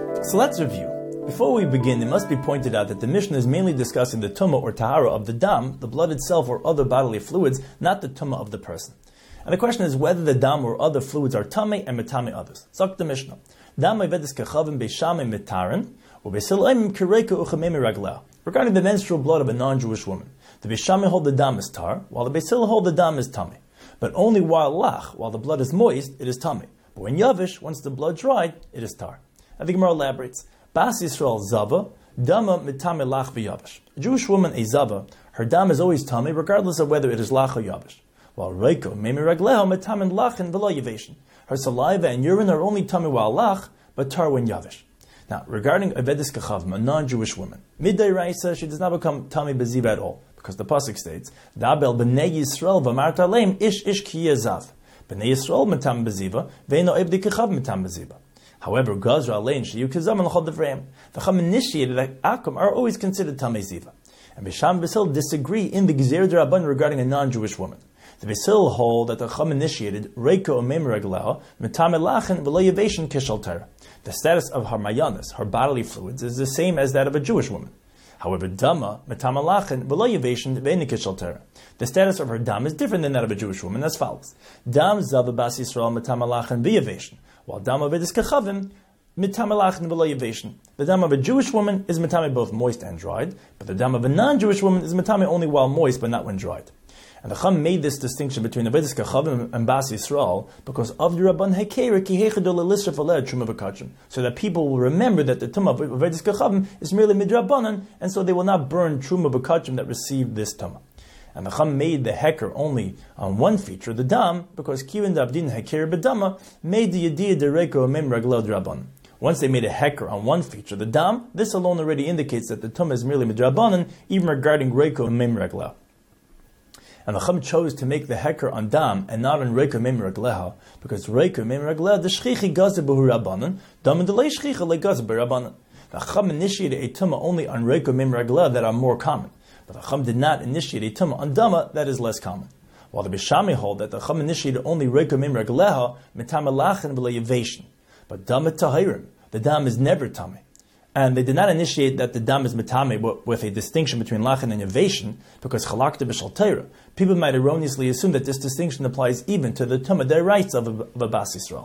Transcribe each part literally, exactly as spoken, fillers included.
So let's review. Before we begin, it must be pointed out that the Mishnah is mainly discussing the tumah or tahara of the dam, the blood itself or other bodily fluids, not the tumah of the person. And the question is whether the dam or other fluids are tamei and metame others. Zok the Mishnah. Dam avedis kechavim beishamim mitarin, or beisil'im kireka uchamemi raglah. Regarding the menstrual blood of a non-Jewish woman, the beishamim hold the dam is tar, while the beisil hold the dam is tamei. But only while lach, while the blood is moist, it is tamei. But when yavish, once the blood dried, it is tar. And the Gemara elaborates. Bas Yisrael zava, dama mitame lach v'yavish. A Jewish woman, a zava, her dam is always tamei, regardless of whether it is lach or yavish. While reiko, memi ragleho, mitamen lachin v'lo yaveshin. Her saliva and urine are only tamei while lach, but tar when yavish. Now, regarding avedis kechavim, a non-Jewish woman, midday raisa, she does not become tamei beziva at all, because the pasuk states, Dabel b'nei Yisrael v'amart aleim ish ish ki yezav. B'nei Yisrael mitam beziva, ve'eno evdi kechav mitam beziva. However, Gazra Alein Shiyu Kizam and Chod Devreim, the Chum initiated that Akum are always considered Tamei Ziva. And Bisham Basil disagree in the Gezer D'Rabban regarding a non-Jewish woman. The Basil hold that the Chum initiated Reiko Omem Regleha Metame Lachen V'lo Yaveshin Kishal Torah. The status of her mayanis, her bodily fluids, is the same as that of a Jewish woman. However, Dama Metame Lachen V'lo Yaveshin V'eni Kishal Torah. The status of her dam is different than that of a Jewish woman, as follows: Dam Zava Bas Yisrael Metame Lachen V'Yaveshin. While dam of avedis kechavim, mitame lachin v'lo yaveshin. The dam of a Jewish woman is mitame both moist and dried, but the dam of a non-Jewish woman is mitame only while moist, but not when dried. And the Chum made this distinction between avedis kechavim and bas Yisrael because of the Rabban Hekeira ki hechadol l'lisraf aleh truma v'kachim, so that people will remember that the tumah of avedis kechavim is merely midrabanan, and so they will not burn truma v'kachim that received this tumah. And the Chum made the heker only on one feature, the dam, because Kivin Davdin Heker Bedama made the Yediyah Dereko Mem Raglel Drabanan. Once they made a heker on one feature, the dam, this alone already indicates that the tumah is merely midrabanan, even regarding Reiko Mem Raglel. And the Chum chose to make the heker on dam and not on Reiko Mem Ragleha, because Reiko Mem Raglel the Shchichi Gaze Behu Rabbanan, dam and the Lei Shchicha Le Gaze Behu. The Chum initiated a tumah only on Reiko Mem Raglel that are more common. But the Chum did not initiate a tumah on dama that is less common. While the Bishami hold that the Chum initiated only reiko mim regleha mitame lachin v'lo yaveshin. But dama tahirim, the dam is never tamei. And they did not initiate that the dam is mitame with a distinction between lachin and yaveshin because chalakta b'shal Torah. People might erroneously assume that this distinction applies even to the tumah their rights of a, of a Bas Yisrael.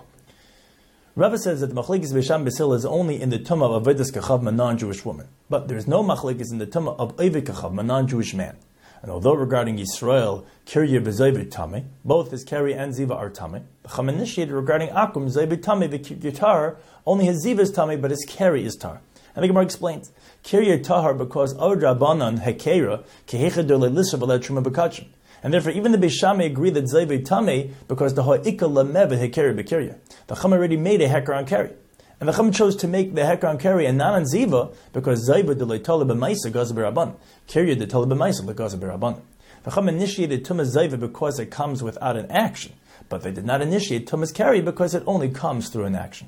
Rava says that the machlekes b'sham b'sil is only in the tumah of avedis kechavim, a non-Jewish woman, but there is no machlekes in the tumah of eved kechavim, a non-Jewish man. And although regarding Yisrael, kirya v'zayvid tamei, both his keri and ziva are tamei, the Chum initiated regarding akum zayvid tamei v'kitar, only his ziva is tamei, but his keri is tar. And the Gemara explains, kirya tahar because od rabbanan hekera kehechadol le'lisra v'le truma b'kachim. And therefore, even the Beishame agree that Zayvei Tamei because the Ha'ika Lameh Hekeri B'Kirya. The Chum already made a Heker on Keri. And the Chum chose to make the Heker on Keri and not on Ziva because Zayvei de Le'Toleh B'Maisa Gaza B'Rabban. Kirya de Toleh B'Maisa Gaza B'Rabban. The Chum initiated Tumah Zayvei because it comes without an action. But they did not initiate Tumah's Keri because it only comes through an action.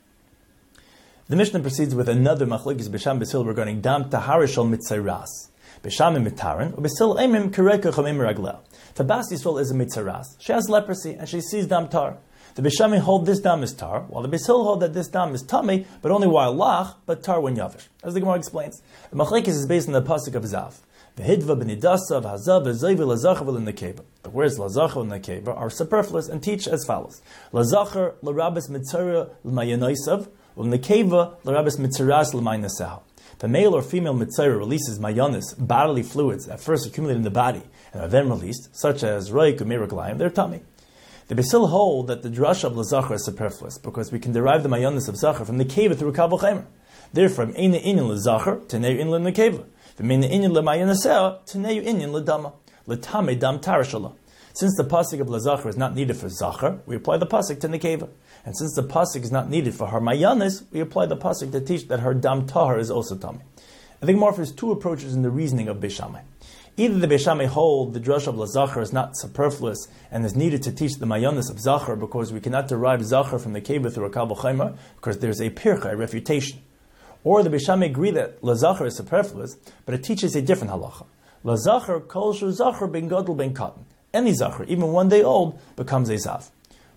The Mishnah proceeds with another Machlekes B'Sham B'Sil regarding Dam Tahara Shal Mitzayras. B'shamim mitarin, or b'sil emim kereka chamim raglel. The Bas Yisrael is a mitzaras. She has leprosy and she sees dam tar. The B'shamim hold this dam is tar, while the B'sil hold that this dam is tamei, but only while lach, but tar when yavish. As the Gemara explains, the machlekes is based on the pasuk of Zav. The hidva b'nidasav hazav v'zayvi lazachav l'nekeva. The words lazachav and nekeva are superfluous and teach as follows: lazacher l'rabes mitzara l'mayanoisav, l'nekeva l'rabes mitzaras l'maynasav. The male or female mitzayra releases mayonis, bodily fluids, at first accumulated in the body, and are then released, such as roik or miraglayim, their tummy. The Basil hold that the drasha of lazachar is superfluous, because we can derive the mayonis of zachar from the keva through kavul chaymer. Therefore, eina inyan lazachar, teneu inyan lekeva. V'meina inyan lemayonisea, teneu inyan ledama. Letame dam tarashala. Since the pasuk of lazachar is not needed for zachar, we apply the pasuk to nekeva. And since the pasuk is not needed for her mayanis, we apply the pasuk to teach that her dam tahar is also tamei. I think more offers two approaches in the reasoning of Beishamai. Either the Beishamai hold the drush of lazachar is not superfluous and is needed to teach the mayanis of zachar because we cannot derive zachar from the keva through a kabel chaymer because there's a pircha, a refutation. Or the Beishamai agree that lazachar is superfluous, but it teaches a different halacha. Lazachar kol shu zachar ben gadol ben katan. Any zachar, even one day old, becomes a zav.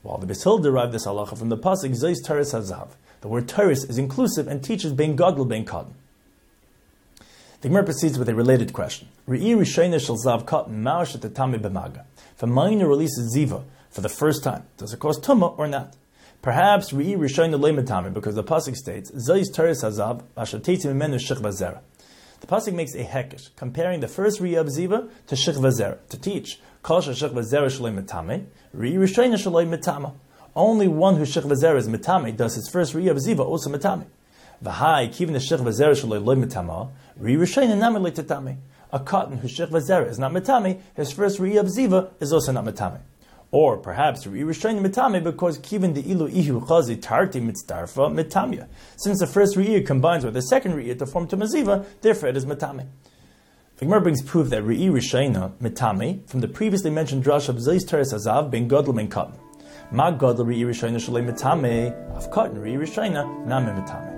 While the Beis Hillel derived this halacha from the pasuk Zois Teres Hazav. The word Teres is inclusive and teaches bein gadol bein katan. The Gemara proceeds with a related question. Re'i Rishayna shel Zav Katan Ma'ash Tetame b'Maga. If a minor releases ziva for the first time, does it cause tumah or not? Perhaps Re'i Rishayna le Metame, because the pasuk states Zois Teres Hazav Asher Teitzi Mimenu Shechva Zera. The pasuk makes a hekesh, comparing the first Re'i of ziva to Shechva Zera, to teach Kol Shechva Zera Shalei Metame, Re'i Rishayna Shalei Metama. Only one who Shechva Zera is Metame does his first Re'i of ziva also Metame. V'hai kivin Shechva Zera Shalei Loi Metama, Re'i Rishayna Nami Le Tetame. A cotton whose Shechva Zera is not Metame, his first Re'i of ziva is also not Metame. Or perhaps Re'i Rishayna Metame because kivin the ilu ihu chazi tarti mitzdarfa metamya. Since the first Re'i combines with the second Re'i to form Tumah ziva, therefore it is Metame. The Gemara brings proof that Re'i Rishayna Metame from the previously mentioned drush of Zois Teres Hazav ben gadol ben katan. Ma gadol Re'i Rishayna shalei Metame, of cotton Re'i Rishayna nami Metame.